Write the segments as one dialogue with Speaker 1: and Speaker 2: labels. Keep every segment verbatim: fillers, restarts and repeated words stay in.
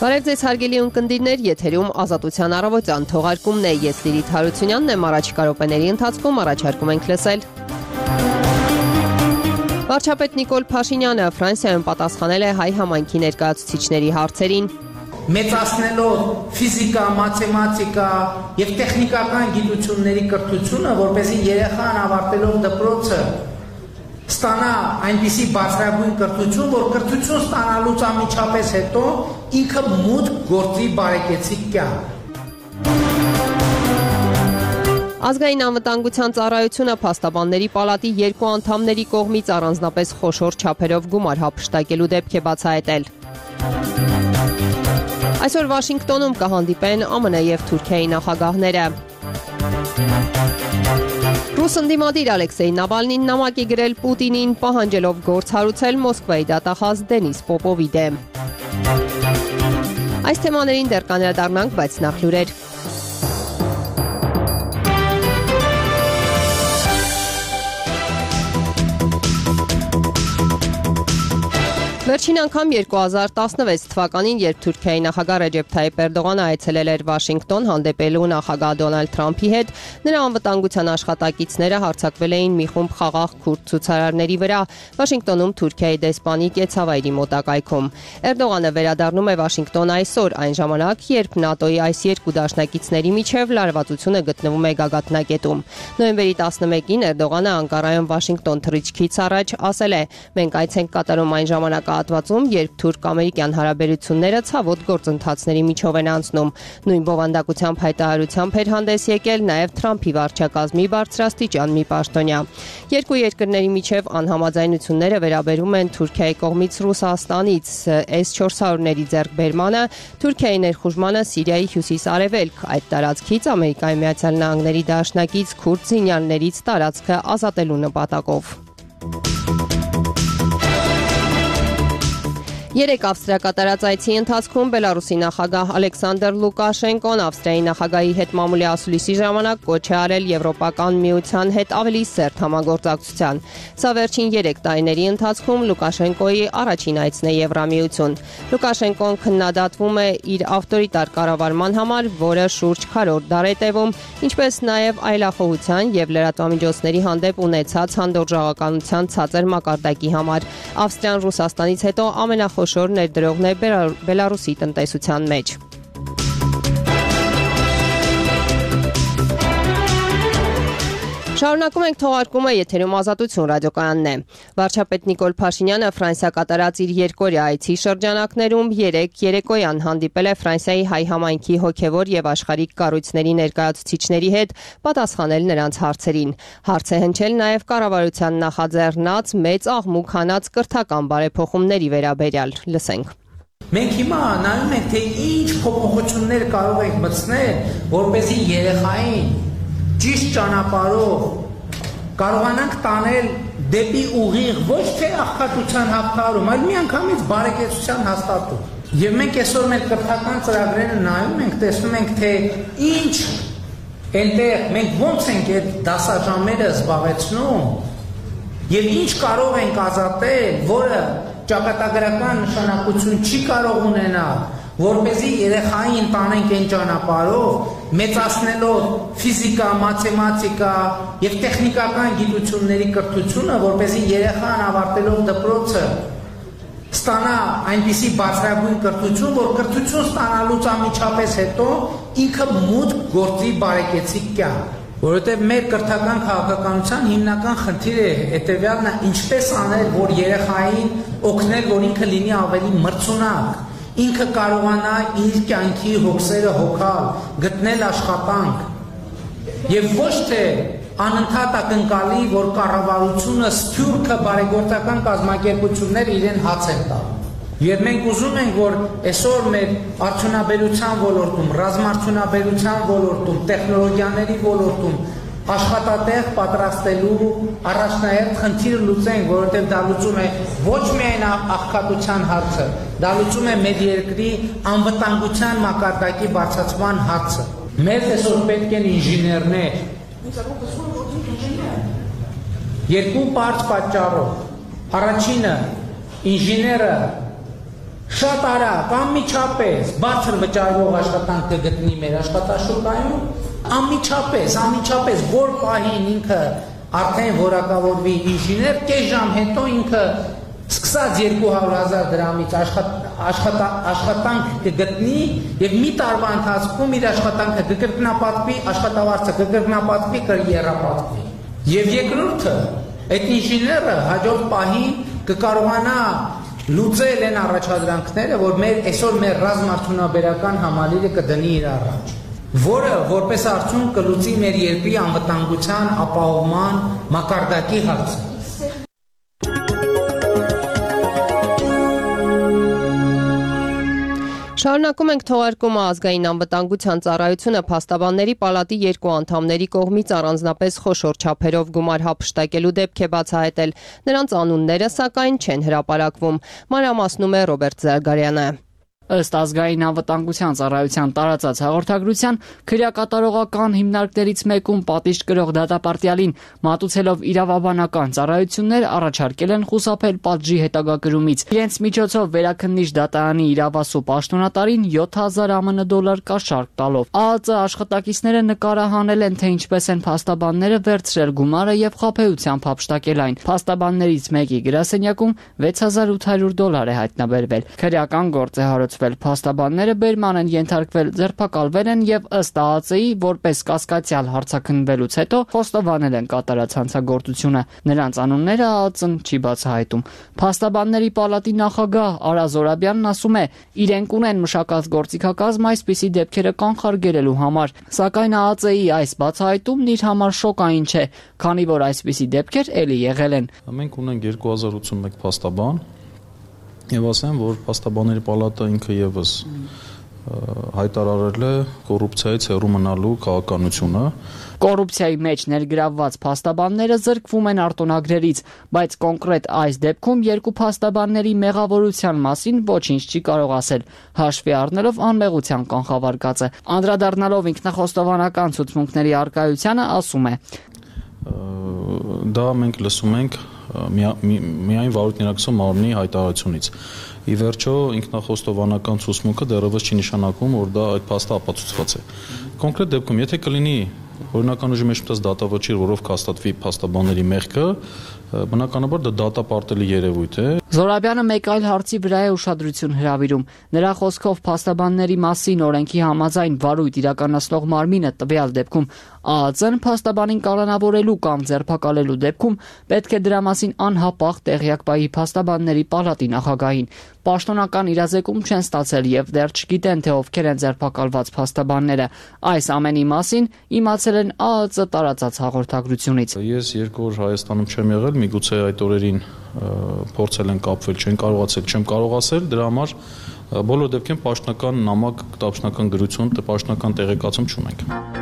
Speaker 1: Բարև ձեզ հարգելի ունկնդիրներ, եթերում Ազատության առավոտյան թողարկումն է, ես Լիլիթ Հարությունյանն եմ, առաջիկա րոպեների ընթացքում առաջարկում ենք լսել։ Վարչապետ Նիկոլ Փաշինյանը Ֆրանսիայում պատասխանել է հայ համայնքի ներկայացուցիչների հարցերին։
Speaker 2: Մեծացնելով ֆիզիկա, մաթեմատիկա եւ տեխնիկական գիտությունների կրթությունը, որպեսզի երեխան ավարտելով դպրոցը ստանա այնպիսի բարձրագույն կրթություն, որ կրթություն ստանալուց անմիջապես հետո ինքը մուտք գործի բարեկեցիկ կյանք։
Speaker 1: Ազգային անվտանգության ծառայությունը փաստաբանների պալատի երկու անդամների կողմից առանձնապես խոշոր չափերով գումար հափշտակելու դեպք է բացահայտել։ Այսօր Վաշինգտոնում կհանդիպեն ԱՄՆ եւ Թուրքիայի նախագահները։ Ռուս ընդդիմադիր Ալեքսեյ Նավալնին նամակ է գրել Պուտինին, պահանջելով գործ հարուցել Մոսկվայի դատախազ Դենիս Պոպովի դեմ։ Այս թեմաներին դեռ կանդրադառնանք, բայց նախ լուրեր։ Վերջին անգամ երկու հազար տասնվեց թվականին, երբ Թուրքիայի նախագահ Ռեջեփ Թայիփ Էրդողանը այցելել էր Վաշինգտոն հանդիպելու նախագահ Դոնալդ Թրամփի հետ, նրա անվտանգության աշխատակիցները հարձակվել էին մի խումբ խաղաղ քուրդ ցուցարարների վրա Վաշինգտոնում Թուրքիայի դեսպանի կեցավայրի մոտակայքում։ Էրդողանը վերադառնում է Վաշինգտոն այսօր, այն ժամանակ, երբ ՆԱՏՕ-ի այս երկու դաշնակիցների միջև լարվածությունը գտնվում է գագաթնակետում։ Նոյեմբերի տասնմեկին Էրդողանը Անկարայում Վաշինգտոն թռիչքից առաջ ասել է. «Մենք այց ենք կատարում այն ժամանակահատվածում, երբ թուրք-ամերիկյան հարաբերությունները ցավոտ գործընթացների միջով են անցնում»։ Նույն բովանդակությամբ հայտարարությամբ էր հանդես եկել նաև Թրամփի վարչակազմի բարձրաստիճան մի պաշտոնյա։ Երկու երկրների միջև անհամաձայնությունները վերաբերում են Թուրքիայի կողմից Ռուսաստանից էս չորս հարյուրների ձեռքբերմանը, Թուրքիայի ներխուժմանը Սիրիայի հյուսիս-արևելք, այդ տարածքից Ամերիկայի Միացյալ Նահանգների դաշնակից քուրդ զինյալներից տարածքը ազատելու նպատակով։ Երեք Ավստրիա կատարած այցի ընթացքում Բելարուսի նախագահ Ալեքսանդր Լուկաշենկոն Ավստրիայի նախագահի հետ մամուլի ասուլիսի ժամանակ կոչ է արել Եվրոպական միության հետ ավելի սերտ համագործակցության։ Սա վերջին երեք տարիների ընթացքում Լուկաշենկոյի առաջին այցն է Եվրամիություն։ Լուկաշենկոն քննադատվում է իր ավտորիտար կառավարման համար, որը շուրջ քառորդ դար է տևում, ինչպես նաև այլախոհության եւ լրատվամիջոցների հանդեպ ունեցած հանդուրժողականության ցածր մակարդակի համար։ Ավստրիան Ռուսաստանից հետո ամենախոշոր Խոշոր ներդրողն է Բելարուսի տնտեսության մեջ։ Շարունակում ենք թողարկումը, եթերում Ազատություն ռադիոկայանն է։ Վարչապետ Նիկոլ Փաշինյանը Ֆրանսիա կատարած իր երկօրյա այցի շրջանակներում երեք երեկոյան հանդիպել է Ֆրանսիայի հայ համայնքի հոգևոր եւ աշխարհիկ կառույցների ներկայացուցիչների հետ, պատասխանել նրանց հարցերին։ Հարց է հնչել նաև կառավարության նախաձեռնած մեծ աղմուկ հանած կրթական բարեփոխումների վերաբերյալ։ Լսենք։
Speaker 2: Մենք հիմա նայում ենք, թե ինչ փոփոխություններ կարող ենք մտցնել, որպեսզի երեխային ճիշտ ճանապարհով կարողանանք տանել դեպի ուղիղ ոչ թե աղքատության հաղթահարում, այլ միանգամից բարեկեցության հաստատում։ Եվ մենք այսօր մեր կրթական ծրագրերը նայում ենք, տեսնում ենք, թե ինչ այնտեղ մենք ոնց ենք այդ դասաժամերը զբաղեցնում եւ ինչ կարող ենք ազատել, որը ճակատագրական նշանակություն չի կարող ունենալ, որպեսզի երեխային տանենք այն ճանապարհով, մեծացնելով ֆիզիկա, մաթեմատիկա եւ տեխնիկական գիտությունների կրթությունը, որպեսզի երեխան ավարտելով դպրոցը ստանա այնպիսի բարձրագույն կրթություն, որ կրթություն ստանալուց անմիջապես հետո ինքը մուտք գործի բարեկեցիկ կյանք։ Որովհետև մեր կրթական քաղաքականության հիմնական խնդիրը հետևյալն է, ինչպես անել, որ երեխային օգնել, որ ինքը լինի ավելի մրցունակ, ինքը կարողանա իր կյանքի հոգսերը հոգալ, գտնել աշխատանք եւ ոչ թե անընդհատ ակնկալի, որ կառավարությունը սփյուռքը բարեգործական կազմակերպություններ իրեն հաց են տա։ Եվ մենք ուզում ենք, որ այսօր մեր արդյունաբերության ոլորտում, ռազմարդյունաբերության ոլորտում, տեխնոլոգիաների ոլորտում աշխատատեղ պատրաստելու առաջնահերթ խնդիրը լուծենք, որովհետև դա լուծում է ոչ միայն աղքատության հարցը, դա լուծում է մեր երկրի անվտանգության մակարդակի բարձրացման հարցը։ Մեզ այսօր պետք են ինժեներներ։ Երկու բարձ պատճառով։ Առաջինը ինժեները շատ արագ, անմիջապես բարձր վճարվող աշխատանք կգտնի մեր աշխատաշուկայում, անմիջապես, անմիջապես որ պահին ինքը արդեն որակավորվի ինժեներ, կես ժամ հետո ինքը սկսած երկու հարյուր հազար դրամից աշխատանք կգտնի եւ մի տարվա ընթացքում իր աշխատանքը կկրկնապատկվի, աշխատավարձը կկրկնապատկվի, կերապատկվի։ Եվ երկրորդը, այդ ինժեները հաջորդ պահին կկարողանա լուծել են առաջադրանքները, որ մեր այսօր մեր ռազմարդյունաբերական համալիրը կդնի իր առաջ, որը որպես արդյունք կլուծի մեր երկրի անվտանգության ապահովման մակարդակի հարցը։
Speaker 1: Շարունակում ենք թողարկումը ազգային անվտանգության ծառայությունը փաստաբանների պալատի երկու անդամների կողմից առանձնապես խոշոր չափերով գումար հափշտակելու դեպք է բացահայտել։ Նրանց անունները սակայն չեն հրապարակվում։ Մանրամասնում է Ռոբերտ Զարգարյանը։
Speaker 3: Ըստ ազգային անվտանգության ծառայության տարածած հաղորդագրության քրեակատարողական հիմնարկներից մեկում պատիժ կրող դատապարտյալին մատուցելով իրավաբանական ծառայություններ առաջարկել են խուսափել պատժի հետագա կրումից։ Իրենց միջոցով վերաքննիչ դատարանի իրավասու պաշտոնատարին յոթ հազար ԱՄՆ դոլար կաշառք տալով։ ԱԱԾ աշխատակիցները նկարահանել են, թե ինչպես են փաստաբանները վերցրել գումարը եւ խաբեությամբ հափշտակել այն։ Փաստաբաններից մեկի գրասենյակում վեց հազար ութ հարյուր դոլար է հայտնաբերվել։ Քրեական գործ է հարուցվել։ Փաստաբանները բերման են ենթարկվել, ձերբակալվել են եւ ըստ ԱԱԾ-ի որպես կասկածյալ հարցաքննվելուց հետո խոստովանել են կատարած հանցագործությունը։ Նրանց անունները ԱԱԾ-ն չի բացահայտում։ Փաստաբանների պալատի նախագահ Արա Զորաբյանն ասում է, իրենք ունեն մշակած գործիքակազմ այսպիսի դեպքերը կանխարգելելու համար, սակայն ԱԱԾ-ի այս բացահայտումն իր համար շոկային չէ, քանի որ այսպիսի դեպքեր էլի եղել են։
Speaker 4: Մենք ունենք երկու հազար ութսունմեկ փաստաբան Եվ ասեմ, որ փաստաբանների պալատը ինքը եւս հայտարարել է կոռուպցիայից հեռու մնալու քաղաքականությունը։
Speaker 3: Կոռուպցիայի մեջ ներգրավված փաստաբանները զրկվում են արտոնագրերից, բայց կոնկրետ այս դեպքում երկու փաստաբանների մեղավորության մասին ոչինչ չի կարող ասել, հաշվի առնելով անմեղության կանխավարկածը։ Անդրադառնալով ինքնախոստովանական ցուցմունքների առկայությանը ասում է.
Speaker 4: Դա մենք լսում ենք միայն վարույթ ներկայացող մարմնի հայտարարությունից։ Ի վերջո ինքնախոստովանական ցուցմունքը դեռևս չի նշանակում, որ դա այդ փաստը ապացուցված է։ Կոնկրետ դեպքում, եթե կլինի օրինական ուժի մեջ մտած դատավճիռ, որով կհաստատվի փաստաբանների մեղքը, բնականաբար դա դատապարտելի երևույթ է։
Speaker 3: Զորաբյանը մեկ այլ հարցի վրա է ուշադրություն հրավիրում։ Նրա խոսքով փաստաբանների մասին օրենքի համաձայն վարույթ իրականացնող մարմինը տվյալ դեպքում ԱԱԾ-ն փաստաբանին կալանավորելու կամ ձերբակալելու դեպքում պետք է դրա մասին անհապաղ տեղյակ պահի փաստաբանների պալատի նախագահին։ Պաշտոնական իրազեկում չեն ստացել եւ դեռ չգիտեն, թե ովքեր են ձերբակալված փաստաբանները։ Այս ամենի մասին իմացել են ԱԱԾ տարածած հաղորդագրությունից։
Speaker 4: Ես երկու օր Հայաստանում չեմ եղել, միգուցե այդ օրերին փորձել են կապվել, չեն կարողացել, չեմ կարող ասել, դրա համար բոլոր դեպքերում պաշտոնական նամակ, պաշտոնական գրություն, պաշտոնական տեղեկացում չունենք։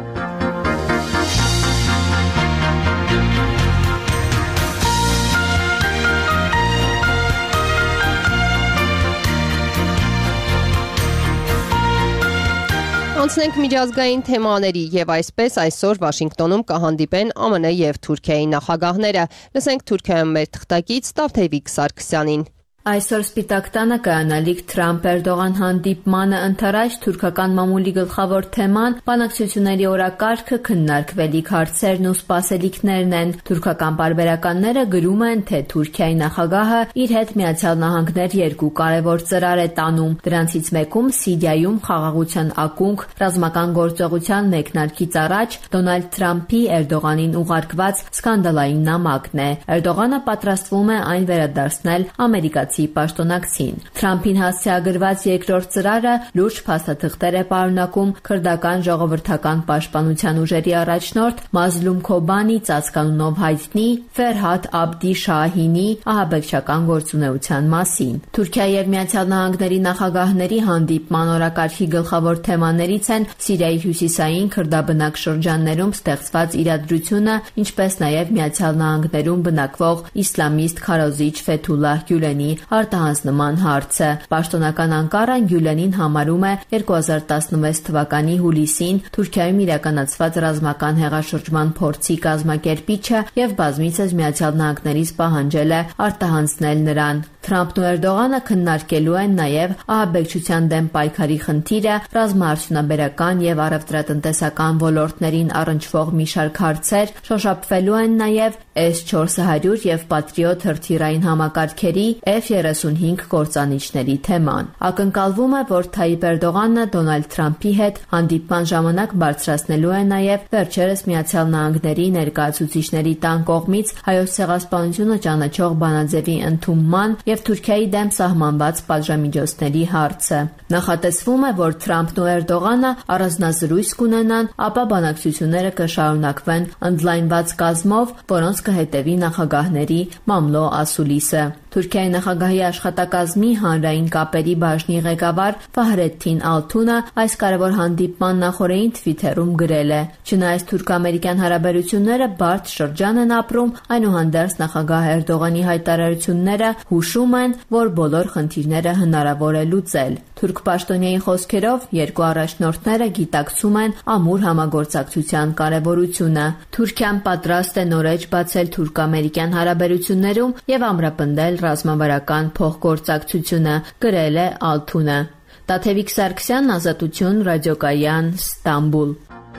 Speaker 1: Անցնենք միջազգային թեմաների եւ այսպես այսօր Վաշինգտոնում կհանդիպեն ԱՄՆ եւ Թուրքիայի նախագահները։ Լսենք Թուրքիայում մեր թղթակից Տավթևիկ Սարգսյանին։
Speaker 5: Այսօր Սպիտակ տանը կայանալիք Թրամփ-Էրդողան հանդիպմանը ընթരാճ թուրքական մամուլի գլխավոր թեման բանակցությունների օրակարգը, քննարկվելիք հարցերն ու սպասելիքներն են։ Թուրքական պարբերականները գրում են, թե Թուրքիայի նախագահը իր հետ Միացյալ Նահանգներ երկու կարևոր ծրար է տանում։ Դրանցից մեկում Սիրիայում խաղաղության ակունք ռազմական գործողության մեկնարկից առաջ Դոնալդ Թրամփի Էրդողանին ուղարկված սկանդալային նամակն է։ Էրդողանը պատրաստվում է այն վերադարձնել ամերիկացի պաշտոնակցին։ Թրամփին հասցեագրված երկրորդ ծրարը լուրջ փաստաթղթեր է պարունակում քրդական ժողովրդական պաշտպանության ուժերի առաջնորդ Մազլում Քոբանի ծածկանունով հայտնի Ֆերհադ Աբդի Շահինի ահաբեկչական գործունեության մասին։ Թուրքիայի եւ Միացյալ Նահանգների նախագահների հանդիպման օրակարգի գլխավոր թեմաներից են Սիրիայի հյուսիսային քրդաբնակ շրջաններում ստեղծված իրադրությունը, ինչպես նաեւ Միացյալ Նահանգներում բնակվող իսլամիստ քարոզիչ Ֆեթուլլահ Գյուլենի արտահանձնման հարցը։ Պաշտոնական Անկարան Գյուլենին համարում է երկու հազար տասնվեց թվականի հուլիսին Թուրքիայում իրականացված ռազմական հեղաշրջման փորձի կազմակերպիչը եւ բազմիցս Միացյալ Նահանգներից պահանջել է արտահանձնել նրան։ Թրամփն ու Էրդողանը քննարկելու են նաև ահաբեկչության դեմ պայքարի խնդիրը, ռազմաարդյունաբերական եւ առևտրատնտեսական ոլորտներին առնչվող մի շարք հարցեր, շոշափվելու են նաև էս չորս հարյուր եւ Patriot հրթիռային համակարգերի F thirty-five կործանիչների թեման։ Ակնկալվում է, որ Թայիպ Էրդողանը Դոնալդ Թրամփի հետ հանդիպման ժամանակ բարձրացնելու է նաև վերջերս Միացյալ Նահանգների ներկայացուցիչների տան կողմից հայոց ցեղասպանությունը ճանաչող բանաձևի ընդունման եւ Թուրքիայի դեմ սահմանված պատժամիջոցների հարցը։ Նախատեսվում է, որ Թրամփն ու Էրդողանը առանձնազրույց կունենան, ապա բանակցությունները կշարունակվեն ընդլայնված կազմով, որոնց կհետևի նախագահների մամլո ասուլիսը։ Թուրքիայի նախագահի աշխատակազմի հանրային կապերի բաժնի ղեկավար Ֆահրեդդին Ալթունը այս կարևոր հանդիպման նախօրեին Թվիթերում գրել է. «Չնայած թուրք-ամերիկյան հարաբերությունները բարդ շրջան են ապրում, այնուհանդերձ նախագահ Էրդողանի հայտարարությունները հուշում են, որ բոլոր խնդիրները հնարավոր է լուծել»։ Թուրք պաշտոնյայի խոսքերով երկու առաջնորդները գիտակցում են ամուր համագործակցության կարևորությունը։ Թուրքիան պատրաստ է նորեջ բացել թուրք-ամերիկյան հարաբերություններում եւ ամրապնդել ռազմավարական փոխգործակցությունը, գրել է Ալթունը։ Տաթևիկ Սարգսյան, Ազատություն, Ռադիոկայան, Ստամբուլ։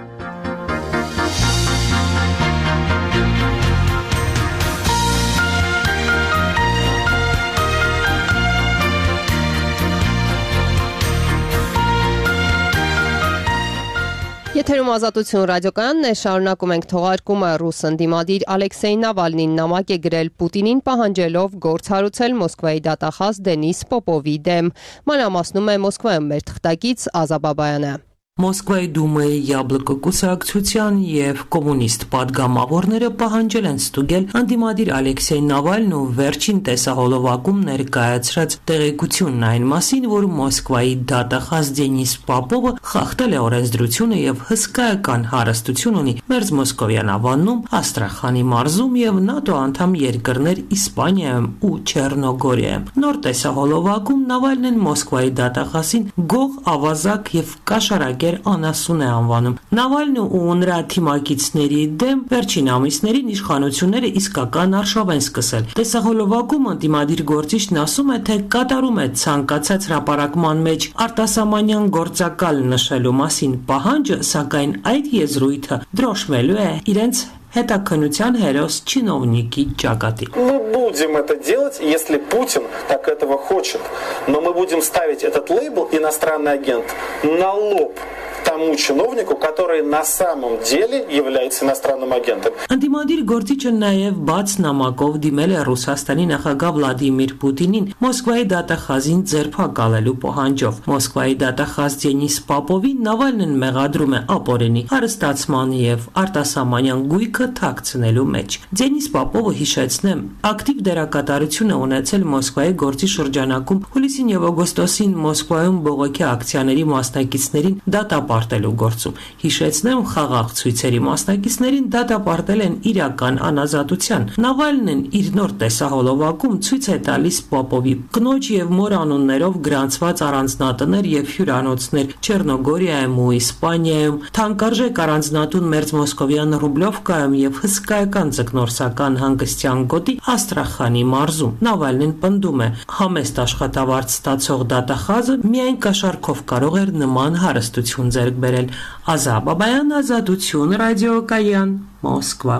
Speaker 1: Եթերում Ազատություն ռադիոկայանն է, շարունակում ենք թողարկումը։ Ռուս ընդդիմադիր Ալեքսեյ Նավալնին նամակ է գրել Պուտինին պահանջելով գործ հարուցել Մոսկվայի դատախազ Դենիս Պոպովի դեմ։ Մանրամասնում է Մոսկվայում մեր թղթակից Ազա Բաբայանը։
Speaker 6: Մոսկվայի Դումայի Յաբլկո կուսակցության եւ կոմունիստ падգամավորները պահանջել են ստուգել ընդդիմադիր Ալեքսեյ Նավալն ու վերջին տեսահոլովակում ներկայացրած տեղեկությունն այն մասին, որ Մոսկվայի դատախազ Դենիս Պոպովը խախտել է օրենսդրությունը եւ հսկայական հարստություն ունի Մերձմոսկովյան ավանում, Աստրախանի մարզում եւ ՆԱՏՕ անդամ երկրներ Իսպանիայում ու Չեռնոգորիայում։ Նոր տեսահոլովակում Նավալնին Մոսկվայի դատախազին գող, ավազակ եւ կաշառակ անասուն է անվանում։ Նավալնը ու նրա թիմակիցների դեմ վերջին ամիսներին իշխանությունները իսկական արշավ են սկսել։ Տեսահոլովակում ընդդիմադիր գործիչն ասում է, թե կատարում է ցանկացած հրապարակման մեջ արտասահմանյան գործակալ նշելու մասին պահանջը, սակայն այդ եզրույթը դրոշմելու է իրենց հետաքննության հերոս чиновники ճակատի։
Speaker 7: Мы будем это делать, если Путин так этого хочет. Но мы будем ставить этот лейбл иностранный агент на лоб тому чиновнику, который на самом деле является иностранным агентом.
Speaker 6: Անդիմադիր գործիչը նաև բաց նամակով դիմել է Ռուսաստանի նախագահ Վլադիմիր Պուտինին Մոսկվայի դատախազին ձերբակալելու պահանջով։ Մոսկվայի դատախազ Դենիս Պոպովին Նավալնին մեղադրում է ապօրինի հարստացման եւ արտասահմանյան գույքը թաքցնելու մեջ։ Դենիս Պոպովը, հիշեցնեմ, ակտիվ դերակատարություն է ունեցել Մոսկվայի գործի շրջանակում հուլիսին եւ օգոստոսին Մոսկվայում բողոքի ակցիաների մասնակիցներին դատապարտելու գործում։ Հիշեցնեմ, խաղաղ ցույցերի մասնակիցներին դատապարտել են իրական անազատության։ Նավալնին իր նոր տեսահոլովակում ցույց է տալիս Պոպովի կնոջ եւ մոր անուններով գրանցված առանձնատներ եւ հյուրանոցներ Չեռնոգորիայում ու Իսպանիայում, թանկարժեք առանձնատուն Մերձմոսկովյան Ռուբլովկայում եւ հսկայական ձկնորսական հանգստյան գոտի Աստրախանի մարզում։ Նավալնին պնդում է, համեստ աշխատավարձ ստացող դատախազը միայն կաշառքով կարող էր նման հարստություն ձեռք բերել։ Ազա Բաբայան, Ազատություն, Ռադիոկայան, Մոսկվա։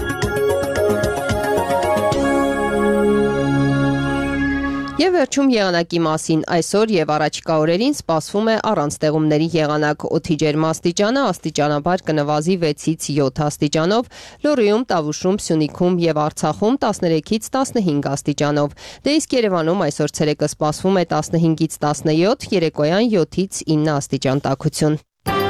Speaker 1: Եվ վերջում եղանակի մասին այսօր եւ առաջիկա օրերին սպասվում է առանց տեղումների եղանակ, օդի ջերմաստիճանը աստիճանաբար կնվազի վեցից յոթ աստիճանով, Լոռիում, Տավուշում, Սյունիքում եւ Արցախում տասներեքից տասնհինգ աստիճանով։ Դե իսկ Երևանում այսօր ցերեկը սպասվում է տասնհինգից տասնյոթ, երեկոյան յոթից ինը աստիճան տաքություն։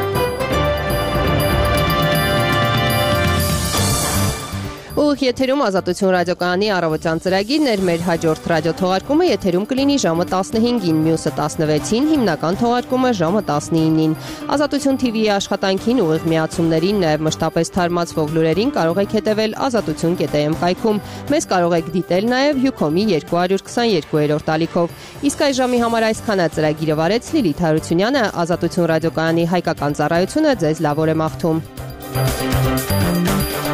Speaker 1: Ուղիղ եթերում Ազատություն ռադիոկայանի առավոտյան ծրագիրն էր, մեր հաջորդ ռադիոթողարկումը եթերում կլինի ժամը տասնհինգին, մյուսը տասնվեցին, հիմնական թողարկումը ժամը տասնինին։ Ազատություն թի վիի աշխատանքին, ուղիղ միացումներին, նաև մշտապես թարմացվող լուրերին կարող եք հետևել ազատություն կետ էմ կայքում։ Մեզ կարող եք դիտել նաև Յուքոմի երկու հարյուր քսաներկու ալիքով։ Իսկ այս ժամի համար այսքան է ծրագիրը վարեց Լիլիթ Հարությունյանը, Ազատություն ռադիոկայանի հայկական ծառայությունը ձեզ լավ օր է մաղթում։